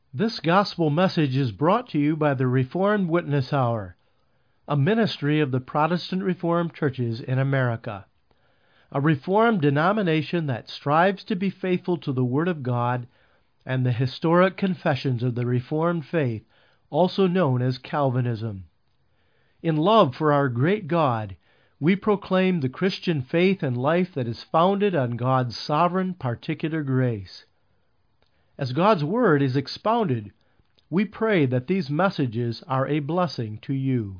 This gospel message is brought to you by the Reformed Witness Hour, a ministry of the Protestant Reformed churches in America, a Reformed denomination that strives to be faithful to the Word of God and the historic confessions of the Reformed faith, also known as Calvinism. In love for our great God, we proclaim the Christian faith and life that is founded on God's sovereign particular grace. As God's Word is expounded, we pray that these messages are a blessing to you.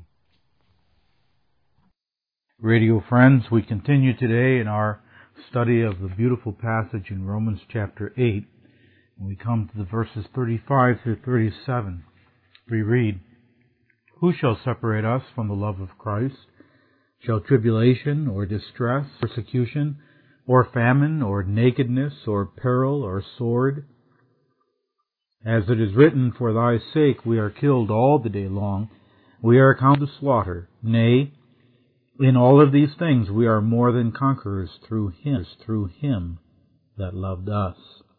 Radio friends, we continue today in our study of the beautiful passage in Romans chapter 8. And we come to the verses 35 through 37. We read, "Who shall separate us from the love of Christ? Shall tribulation, or distress, persecution, or famine, or nakedness, or peril, or sword? As it is written, For thy sake we are killed all the day long, we are accounted slaughter. Nay, in all of these things we are more than conquerors through him that loved us."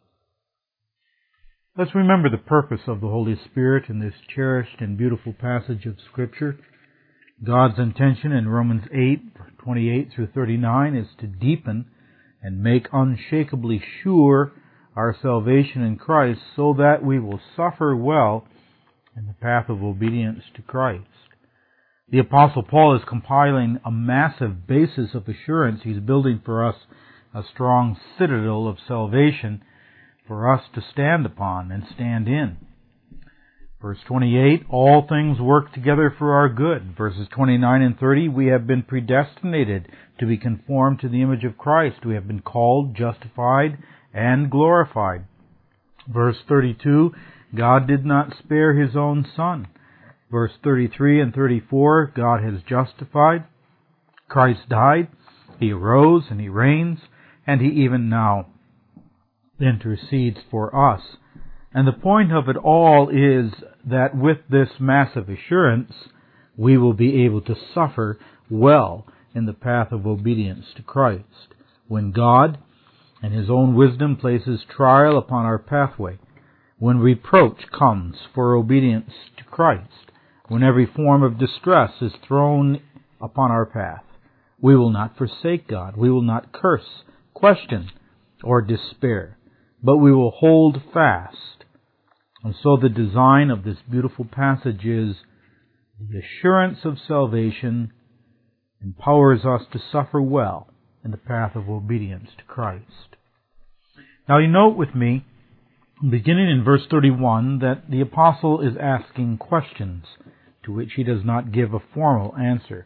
Let's remember the purpose of the Holy Spirit in this cherished and beautiful passage of Scripture. God's intention in Romans 8:28 through 39 is to deepen and make unshakably sure our salvation in Christ, so that we will suffer well in the path of obedience to Christ. The Apostle Paul is compiling a massive basis of assurance. He's building for us a strong citadel of salvation for us to stand upon and stand in. Verse 28, all things work together for our good. Verses 29 and 30, we have been predestinated to be conformed to the image of Christ. We have been called, justified, and glorified. Verse 32, God did not spare His own Son. Verse 33 and 34, God has justified. Christ died, He arose, and He reigns, and He even now intercedes for us. And the point of it all is that with this massive assurance, we will be able to suffer well in the path of obedience to Christ. When God, in His own wisdom, places trial upon our pathway, when reproach comes for obedience to Christ, when every form of distress is thrown upon our path, we will not forsake God. We will not curse, question, or despair, but we will hold fast. And so the design of this beautiful passage is the assurance of salvation empowers us to suffer well in the path of obedience to Christ. Now you note with me, beginning in verse 31, that the apostle is asking questions to which he does not give a formal answer.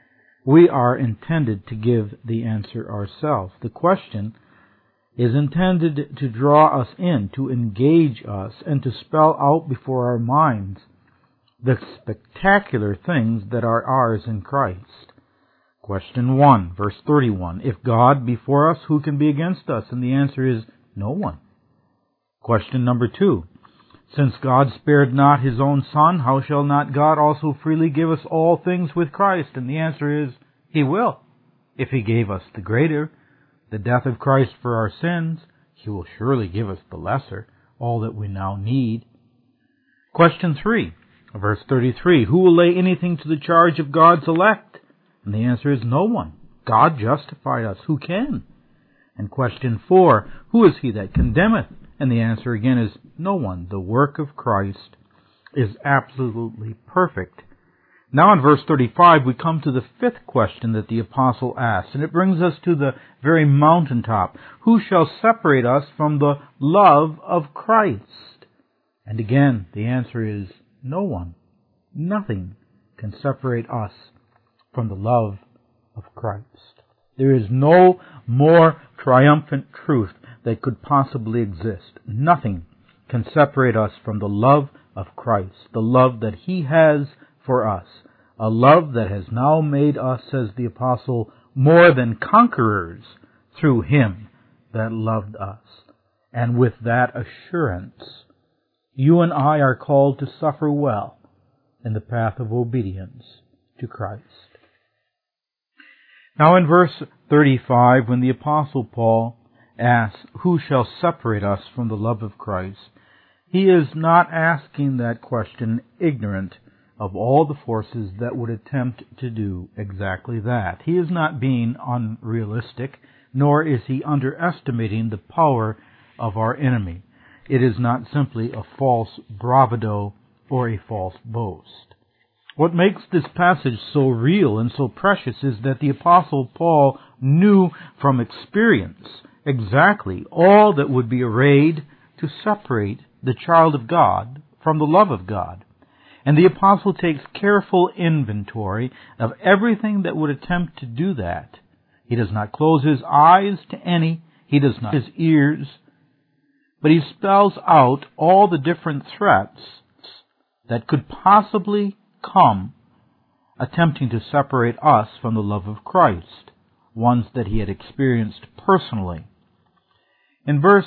We are intended to give the answer ourselves. The question is intended to draw us in, to engage us, and to spell out before our minds the spectacular things that are ours in Christ. Question 1, verse 31. If God be for us, who can be against us? And the answer is no one. Question number 2. Since God spared not His own Son, how shall not God also freely give us all things with Christ? And the answer is He will. If He gave us the greater, the death of Christ for our sins, He will surely give us the lesser, all that we now need. Question 3, verse 33. Who will lay anything to the charge of God's elect? And the answer is no one. God justified us. Who can? And question 4, who is he that condemneth? And the answer again is no one. The work of Christ is absolutely perfect. Now in verse 35 we come to the fifth question that the apostle asks, and it brings us to the very mountaintop. Who shall separate us from the love of Christ? And again the answer is no one. Nothing can separate us from the love of Christ. There is no more triumphant truth that could possibly exist. Nothing can separate us from the love of Christ, the love that He has for us, a love that has now made us, says the apostle, more than conquerors through Him that loved us. And with that assurance, you and I are called to suffer well in the path of obedience to Christ. Now in verse 35, when the Apostle Paul asks, who shall separate us from the love of Christ? He is not asking that question ignorant of all the forces that would attempt to do exactly that. He is not being unrealistic, nor is he underestimating the power of our enemy. It is not simply a false bravado or a false boast. What makes this passage so real and so precious is that the Apostle Paul knew from experience exactly all that would be arrayed to separate the child of God from the love of God. And the Apostle takes careful inventory of everything that would attempt to do that. He does not close his eyes to any, he does not his ears, but he spells out all the different threats that could possibly come attempting to separate us from the love of Christ, ones that he had experienced personally. In verse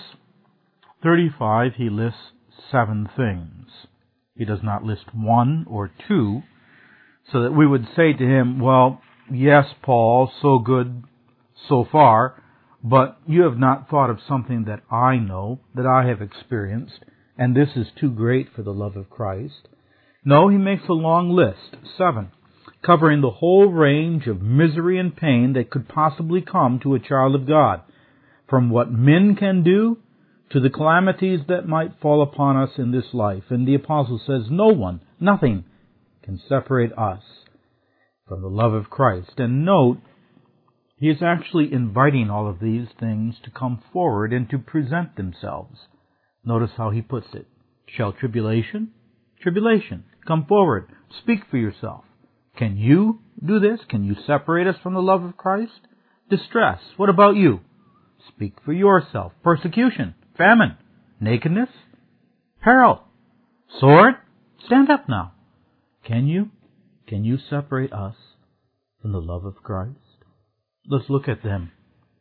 35, he lists 7 things. He does not list 1 or 2, so that we would say to him, well, yes, Paul, so good so far, but you have not thought of something that I know, that I have experienced, and this is too great for the love of Christ. No, he makes a long list, 7, covering the whole range of misery and pain that could possibly come to a child of God, from what men can do to the calamities that might fall upon us in this life. And the Apostle says, no one, nothing can separate us from the love of Christ. And note, he is actually inviting all of these things to come forward and to present themselves. Notice how he puts it. Shall tribulation? Tribulation. Come forward. Speak for yourself. Can you do this? Can you separate us from the love of Christ? Distress. What about you? Speak for yourself. Persecution. Famine. Nakedness. Peril. Sword. Stand up now. Can you? Can you separate us from the love of Christ? Let's look at them.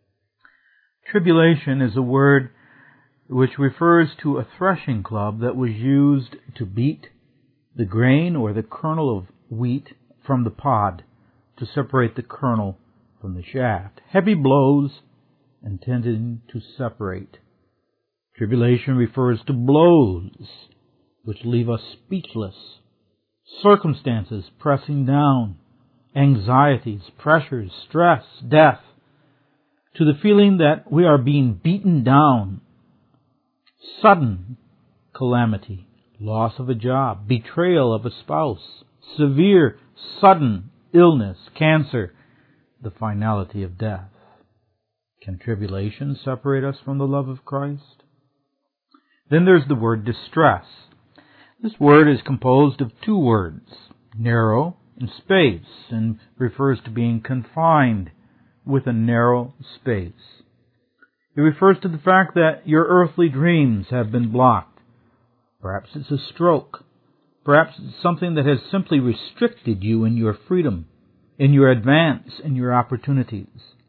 Tribulation is a word which refers to a threshing club that was used to beat the grain or the kernel of wheat from the pod, to separate the kernel from the shaft. Heavy blows intended to separate. Tribulation refers to blows which leave us speechless, circumstances pressing down, anxieties, pressures, stress, death, to the feeling that we are being beaten down, sudden calamity, loss of a job, betrayal of a spouse, severe, sudden illness, cancer, the finality of death. Can tribulation separate us from the love of Christ? Then there's the word distress. This word is composed of 2 words, narrow and space, and refers to being confined with a narrow space. It refers to the fact that your earthly dreams have been blocked. Perhaps it's a stroke. Perhaps it's something that has simply restricted you in your freedom, in your advance, in your opportunities.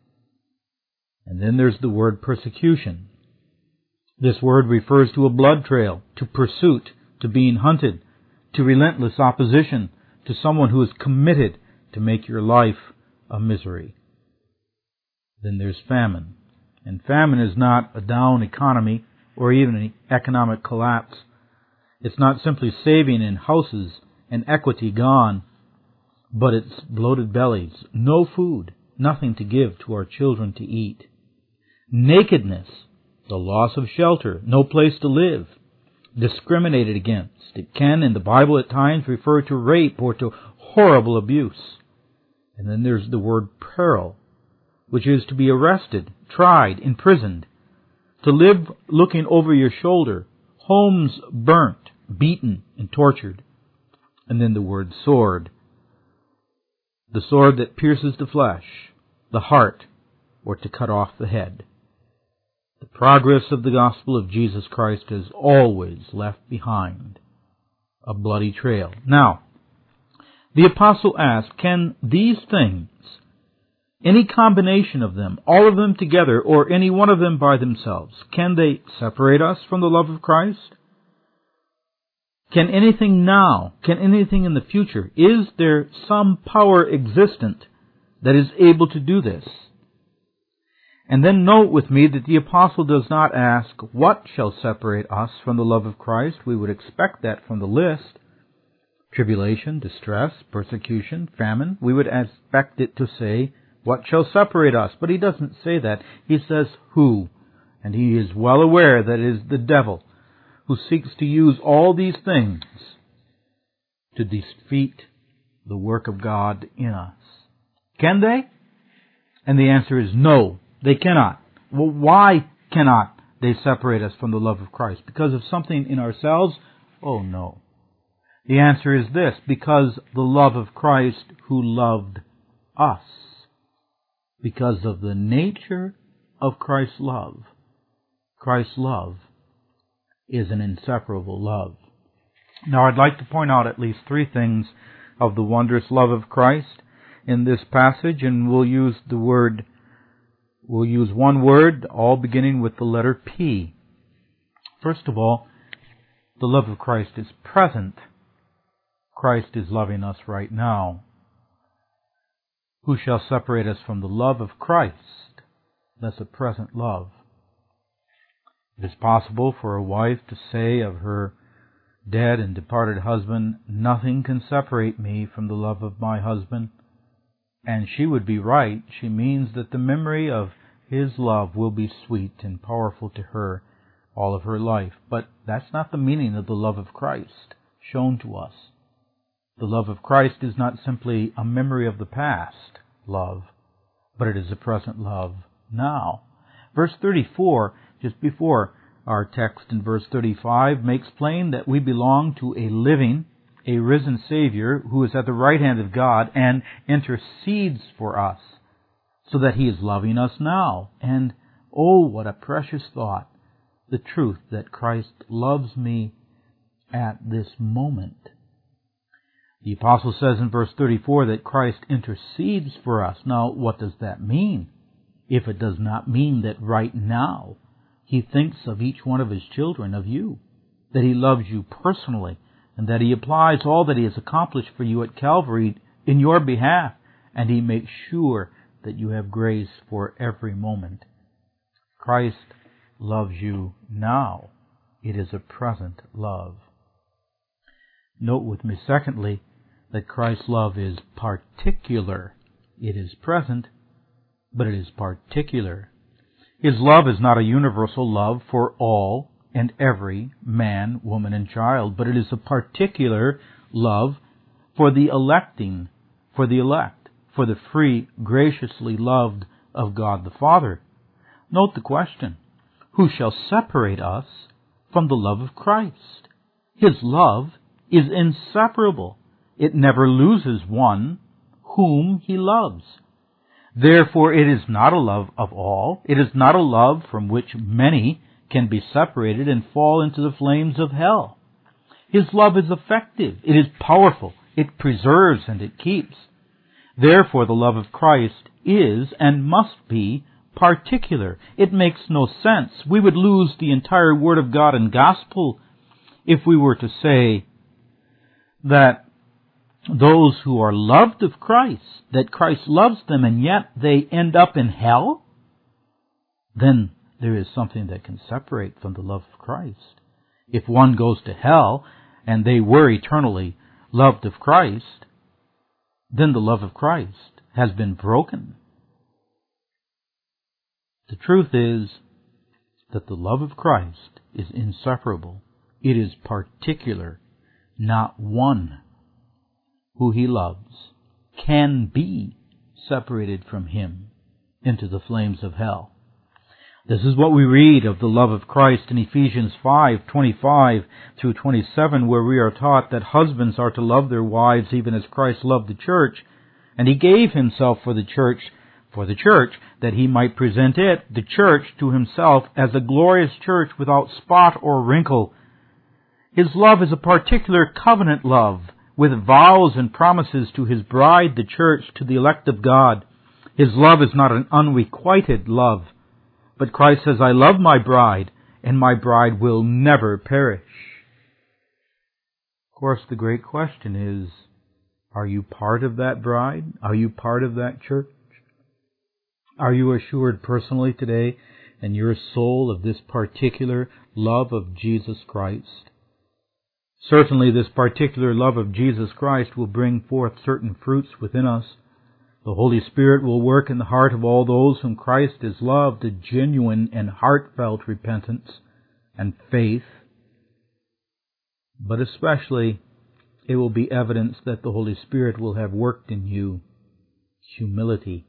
And then there's the word persecution. This word refers to a blood trail, to pursuit, to being hunted, to relentless opposition, to someone who is committed to make your life a misery. Then there's famine. And famine is not a down economy or even an economic collapse. It's not simply saving in houses and equity gone, but it's bloated bellies, no food, nothing to give to our children to eat. Nakedness, the loss of shelter, no place to live, discriminated against. It can, in the Bible at times, refer to rape or to horrible abuse. And then there's the word peril, which is to be arrested, tried, imprisoned, to live looking over your shoulder, homes burnt, beaten, and tortured. And then the word sword, the sword that pierces the flesh, the heart, or to cut off the head. The progress of the gospel of Jesus Christ has always left behind a bloody trail. Now, the apostle asks, can these things, any combination of them, all of them together, or any one of them by themselves, can they separate us from the love of Christ? Can anything now, can anything in the future, is there some power existent that is able to do this? And then note with me that the apostle does not ask, what shall separate us from the love of Christ? We would expect that from the list. Tribulation, distress, persecution, famine. We would expect it to say, what shall separate us? But he doesn't say that. He says, who? And he is well aware that it is the devil who seeks to use all these things to defeat the work of God in us. Can they? And the answer is no, they cannot. Well, why cannot they separate us from the love of Christ? Because of something in ourselves? Oh, no. The answer is this, because the love of Christ who loved us. Because of the nature of Christ's love. Christ's love is an inseparable love. Now, I'd like to point out at least three things of the wondrous love of Christ in this passage, and we'll use one word, all beginning with the letter P. First of all, the love of Christ is present. Christ is loving us right now. Who shall separate us from the love of Christ? That's a present love. It is possible for a wife to say of her dead and departed husband, nothing can separate me from the love of my husband. And she would be right. She means that the memory of his love will be sweet and powerful to her all of her life. But that's not the meaning of the love of Christ shown to us. The love of Christ is not simply a memory of the past love, but it is a present love now. Verse 34, just before our text in verse 35, makes plain that we belong to a living, a risen Savior who is at the right hand of God and intercedes for us, so that He is loving us now. And oh, what a precious thought, the truth that Christ loves me at this moment. The apostle says in verse 34 that Christ intercedes for us. Now, what does that mean? If it does not mean that right now He thinks of each one of His children, of you, that He loves you personally, and that He applies all that He has accomplished for you at Calvary in your behalf, and He makes sure that you have grace for every moment. Christ loves you now. It is a present love. Note with me, secondly, that Christ's love is particular. It is present, but it is particular. His love is not a universal love for all and every man, woman, and child, but it is a particular love for the electing, for the elect, for the free, graciously loved of God the Father. Note the question, who shall separate us from the love of Christ? His love is inseparable. It never loses one whom He loves. Therefore, it is not a love of all. It is not a love from which many can be separated and fall into the flames of hell. His love is effective. It is powerful. It preserves and it keeps. Therefore, the love of Christ is and must be particular. It makes no sense. We would lose the entire Word of God and Gospel if we were to say that those who are loved of Christ, that Christ loves them, and yet they end up in hell, then there is something that can separate from the love of Christ. If one goes to hell and they were eternally loved of Christ, then the love of Christ has been broken. The truth is that the love of Christ is inseparable. It is particular. Not one who He loves can be separated from Him into the flames of hell. This is what we read of the love of Christ in Ephesians 5:25 through 27, where we are taught that husbands are to love their wives even as Christ loved the church, and He gave Himself for the church, that He might present it, the church, to Himself as a glorious church without spot or wrinkle. His love is a particular covenant love, with vows and promises to His bride, the church, to the elect of God. His love is not an unrequited love, but Christ says, I love my bride, and my bride will never perish. Of course, the great question is, are you part of that bride? Are you part of that church? Are you assured personally today in your soul of this particular love of Jesus Christ? Certainly this particular love of Jesus Christ will bring forth certain fruits within us. The Holy Spirit will work in the heart of all those whom Christ has loved a genuine and heartfelt repentance and faith. But especially, it will be evidence that the Holy Spirit will have worked in you humility.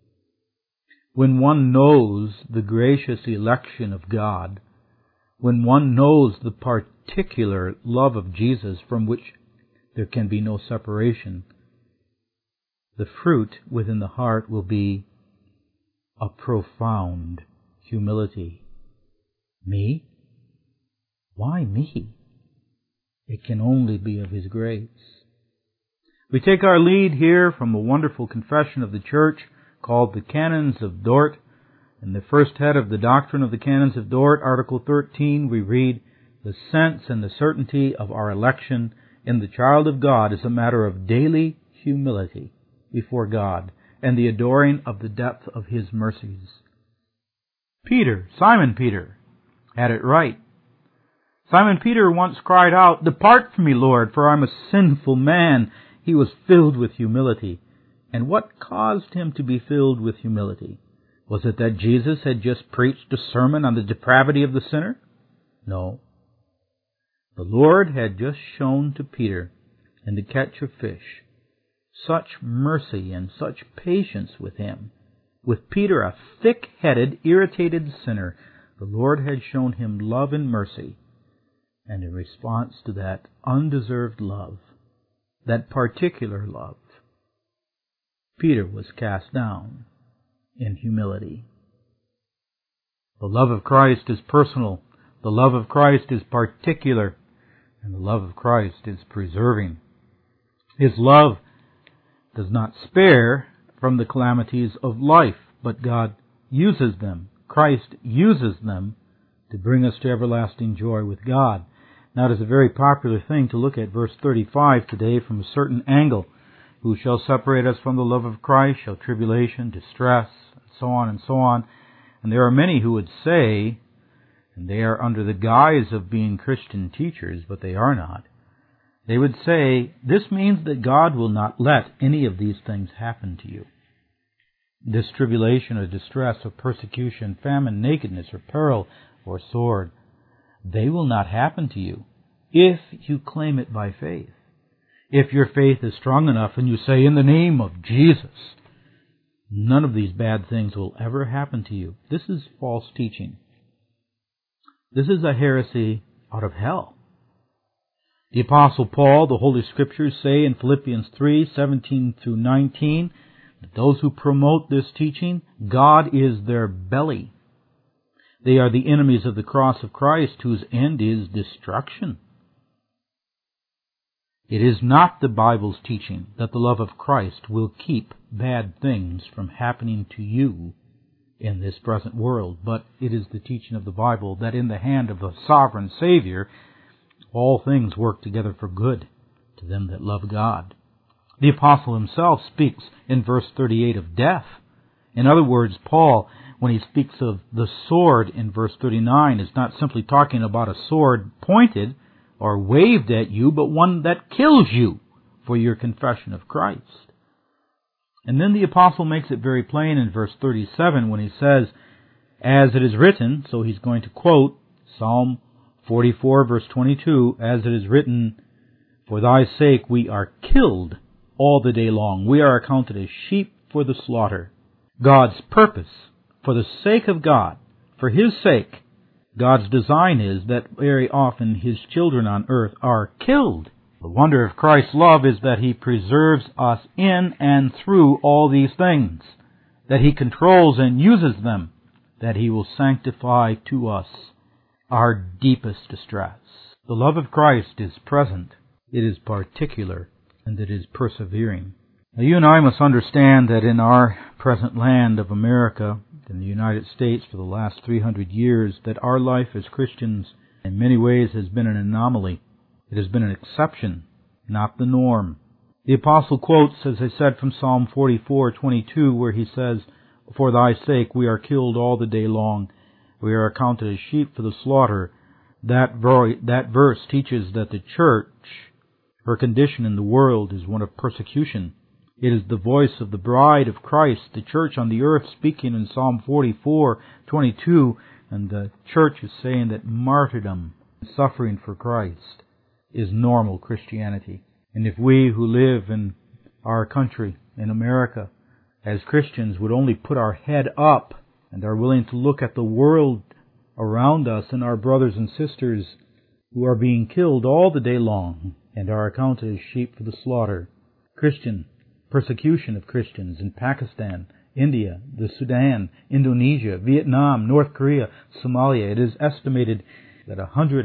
When one knows the gracious election of God, when one knows the particular love of Jesus from which there can be no separation, the fruit within the heart will be a profound humility. Me? Why me? It can only be of His grace. We take our lead here from a wonderful confession of the Church called the Canons of Dort. In the first head of the Doctrine of the Canons of Dort, Article 13, we read, "The sense and the certainty of our election in the child of God is a matter of daily humility before God and the adoring of the depth of His mercies." Peter, Simon Peter, had it right. Simon Peter once cried out, "Depart from me, Lord, for I am a sinful man." He was filled with humility. And what caused him to be filled with humility? Was it that Jesus had just preached a sermon on the depravity of the sinner? No. The Lord had just shown to Peter in the catch of fish such mercy and such patience with him. With Peter, a thick-headed, irritated sinner, the Lord had shown him love and mercy. And in response to that undeserved love, that particular love, Peter was cast down in humility. The love of Christ is personal. The love of Christ is particular. And the love of Christ is preserving. His love does not spare from the calamities of life, but God uses them. Christ uses them to bring us to everlasting joy with God. Now, it is a very popular thing to look at verse 35 today from a certain angle. Who shall separate us from the love of Christ? Shall tribulation, distress, and so on and so on. And there are many who would say, and they are under the guise of being Christian teachers, but they are not. They would say, this means that God will not let any of these things happen to you. This tribulation or distress or persecution, famine, nakedness or peril or sword, they will not happen to you if you claim it by faith. If your faith is strong enough and you say, in the name of Jesus, none of these bad things will ever happen to you. This is false teaching. This is a heresy out of hell. The Apostle Paul, the Holy Scriptures say in Philippians 3:17 through 19, that those who promote this teaching, God is their belly. They are the enemies of the cross of Christ, whose end is destruction. It is not the Bible's teaching that the love of Christ will keep bad things from happening to you in this present world, but it is the teaching of the Bible that in the hand of the sovereign Savior, all things work together for good to them that love God. The apostle himself speaks in verse 38 of death. In other words, Paul, when he speaks of the sword in verse 39, is not simply talking about a sword pointed or waved at you, but one that kills you for your confession of Christ. And then the apostle makes it very plain in verse 37 when he says, as it is written, so he's going to quote Psalm 44 verse 22, as it is written, for thy sake we are killed all the day long. We are accounted as sheep for the slaughter. God's purpose, for the sake of God, for His sake, God's design is that very often His children on earth are killed. The wonder of Christ's love is that He preserves us in and through all these things, that He controls and uses them, that He will sanctify to us our deepest distress. The love of Christ is present, it is particular, and it is persevering. Now, you and I must understand that in our present land of America, in the United States for the last 300 years, that our life as Christians in many ways has been an anomaly. It has been an exception, not the norm. The apostle quotes, as I said, from Psalm 44:22, where he says, For thy sake we are killed all the day long. We are accounted as sheep for the slaughter. That verse teaches that the church, her condition in the world, is one of persecution. It is the voice of the bride of Christ, the church on the earth, speaking in Psalm 44:22, and the church is saying that martyrdom, suffering for Christ, is normal Christianity. And if we who live in our country, in America, as Christians would only put our head up and are willing to look at the world around us and our brothers and sisters who are being killed all the day long and are accounted as sheep for the slaughter. Christian persecution of Christians in Pakistan, India, the Sudan, Indonesia, Vietnam, North Korea, Somalia. It is estimated that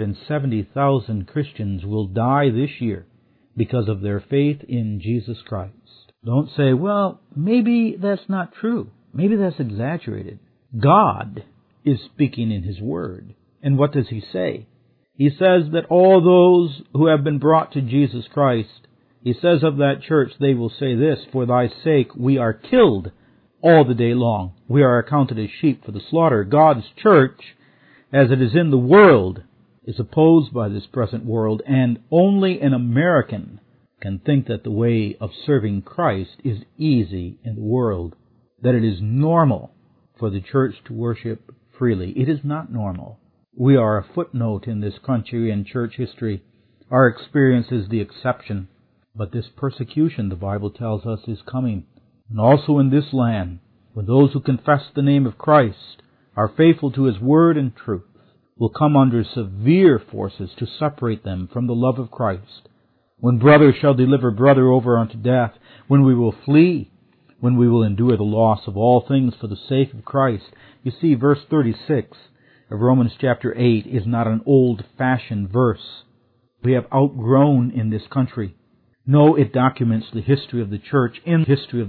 170,000 Christians will die this year because of their faith in Jesus Christ. Don't say, well, maybe that's not true. Maybe that's exaggerated. God is speaking in His Word. And what does He say? He says that all those who have been brought to Jesus Christ, He says of that church, they will say this, for thy sake we are killed all the day long. We are accounted as sheep for the slaughter. God's church, as it is in the world, is opposed by this present world, and only an American can think that the way of serving Christ is easy in the world, that it is normal for the church to worship freely. It is not normal. We are a footnote in this country and church history. Our experience is the exception. But this persecution, the Bible tells us, is coming. And also in this land, when those who confess the name of Christ are faithful to His Word and truth, will come under severe forces to separate them from the love of Christ. When brother shall deliver brother over unto death, when we will flee, when we will endure the loss of all things for the sake of Christ. You see, verse 36 of Romans chapter 8 is not an old-fashioned verse. We have outgrown in this country. No, it documents the history of the church in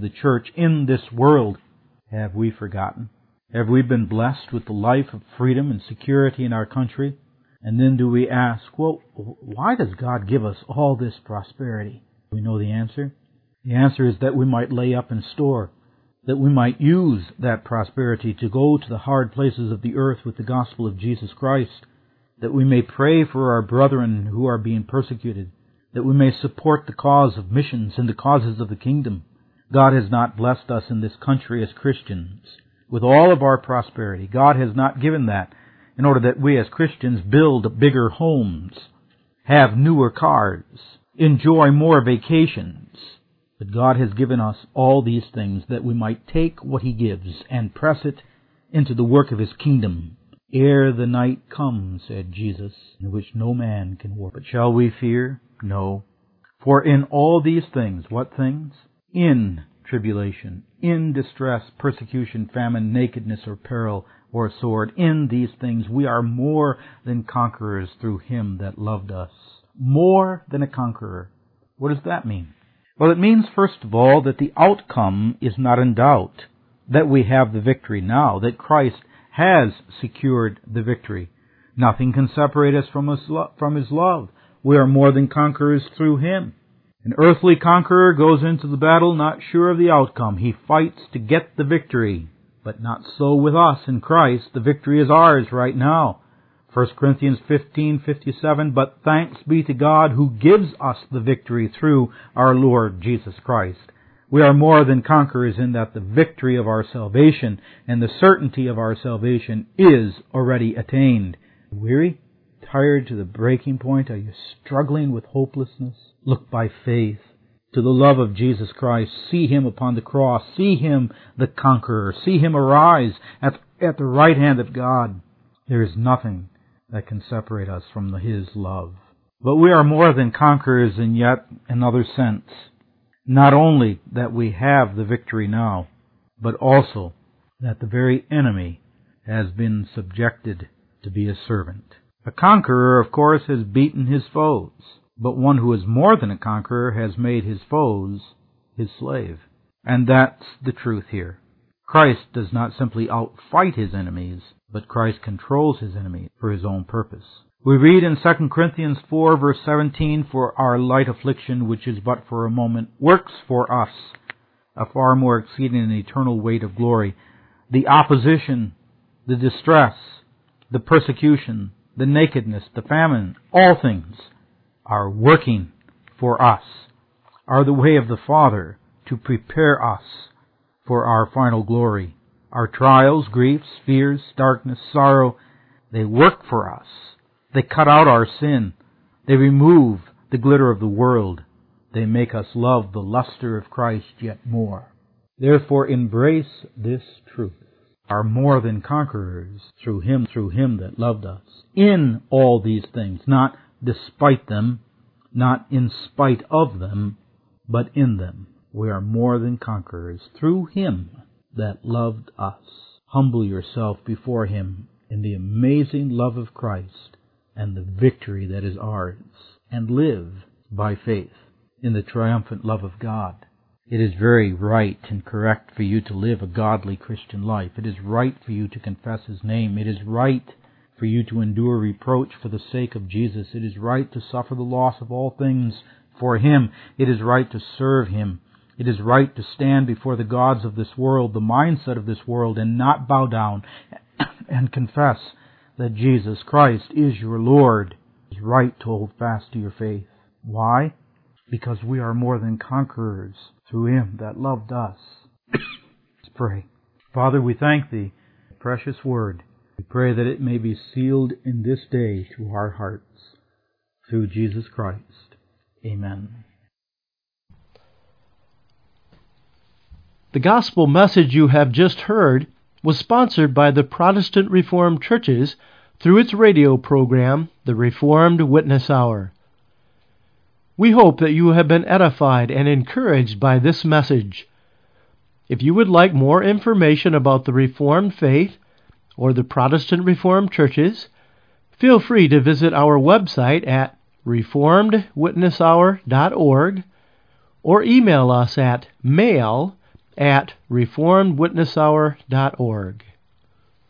this world. Have we forgotten? Have we been blessed with the life of freedom and security in our country? And then do we ask, well, why does God give us all this prosperity? We know the answer. The answer is that we might lay up and store, that we might use that prosperity to go to the hard places of the earth with the gospel of Jesus Christ, that we may pray for our brethren who are being persecuted, that we may support the cause of missions and the causes of the kingdom. God has not blessed us in this country as Christians with all of our prosperity. God has not given that in order that we as Christians build bigger homes, have newer cars, enjoy more vacations. But God has given us all these things that we might take what He gives and press it into the work of His kingdom. Ere the night comes, said Jesus, in which no man can work. But shall we fear? No. For in all these things, what things? In tribulation, in distress, persecution, famine, nakedness, or peril, or sword, in these things we are more than conquerors through Him that loved us. More than a conqueror. What does that mean? Well, it means, first of all, that the outcome is not in doubt, that we have the victory now, that Christ has secured the victory. Nothing can separate us from His love. We are more than conquerors through Him. An earthly conqueror goes into the battle not sure of the outcome. He fights to get the victory. But not so with us in Christ. The victory is ours right now. 1 Corinthians 15:57, but thanks be to God who gives us the victory through our Lord Jesus Christ. We are more than conquerors in that the victory of our salvation and the certainty of our salvation is already attained. Weary? Tired to the breaking point? Are you struggling with hopelessness? Look by faith to the love of Jesus Christ. See Him upon the cross. See Him the conqueror. See Him arise at the right hand of God. There is nothing that can separate us from His love. But we are more than conquerors in yet another sense. Not only that we have the victory now, but also that the very enemy has been subjected to be a servant. A conqueror, of course, has beaten his foes, but one who is more than a conqueror has made his foes his slave. And that's the truth here. Christ does not simply outfight His enemies, but Christ controls His enemies for His own purpose. We read in 2 Corinthians 4, verse 17, for our light affliction, which is but for a moment, works for us a far more exceeding and eternal weight of glory. the opposition, the distress, the persecution, the nakedness, the famine, all things are working for us, are the way of the Father to prepare us for our final glory. Our trials, griefs, fears, darkness, sorrow, they work for us. They cut out our sin. They remove the glitter of the world. They make us love the luster of Christ yet more. Therefore embrace this truth. Are more than conquerors through Him that loved us. In all these things, not despite them, not in spite of them, but in them. We are more than conquerors through Him that loved us. Humble yourself before Him in the amazing love of Christ and the victory that is ours, and live by faith in the triumphant love of God. It is very right and correct for you to live a godly Christian life. It is right for you to confess His name. It is right for you to endure reproach for the sake of Jesus. It is right to suffer the loss of all things for Him. It is right to serve Him. It is right to stand before the gods of this world, the mindset of this world, and not bow down and confess that Jesus Christ is your Lord. It is right to hold fast to your faith. Why? Because we are more than conquerors through Him that loved us. Let's pray. Father, we thank Thee for the precious Word. We pray that it may be sealed in this day to our hearts. Through Jesus Christ. Amen. The gospel message you have just heard was sponsored by the Protestant Reformed Churches through its radio program, The Reformed Witness Hour. We hope that you have been edified and encouraged by this message. If you would like more information about the Reformed faith or the Protestant Reformed Churches, feel free to visit our website at reformedwitnesshour.org or email us at mail@reformedwitnesshour.org.